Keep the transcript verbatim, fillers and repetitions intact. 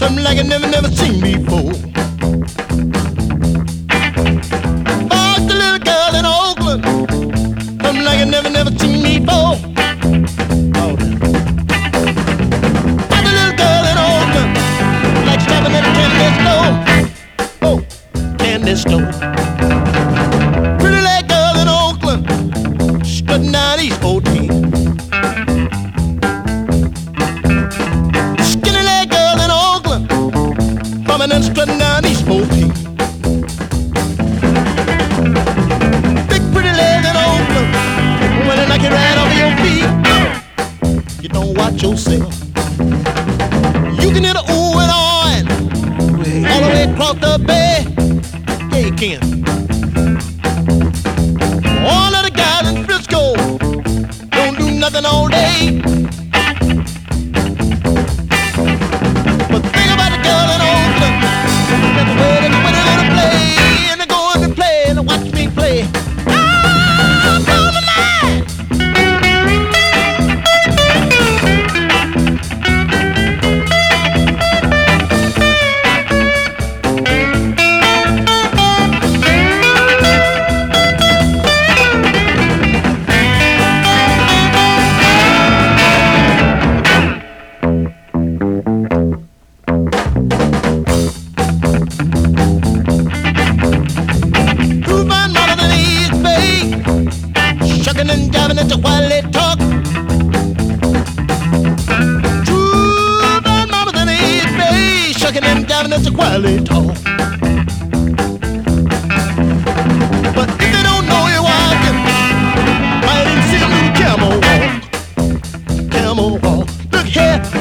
something like I never, never seen before. Bought the little girl in Oakland, something like I never, never seen before. Oh, bought the little girl in Oakland, like stepping in a candy store. Oh, candy store. Pretty little girl in Oakland, strutting down East fourteen. Skinny little girl in Oakland, bumming and strutting down East fourteen. Big pretty legs in Oakland, when they knock you right off of your feet. You don't watch yourself. You can hear the ooh and ah all the way across the bay. Yeah, you can. All of the guys in Frisco don't do nothing all day. But think about the girl in Oakland, that's the way they go in and play, and they go in and play and watch me play. Ah, blow my mind. Shucking and jiving at the while they talk. True bad mamas in the East Bay, shucking and jiving at the while they talk. But if they don't know you're walking, might even see them do camel walk. Camel walk. Look here.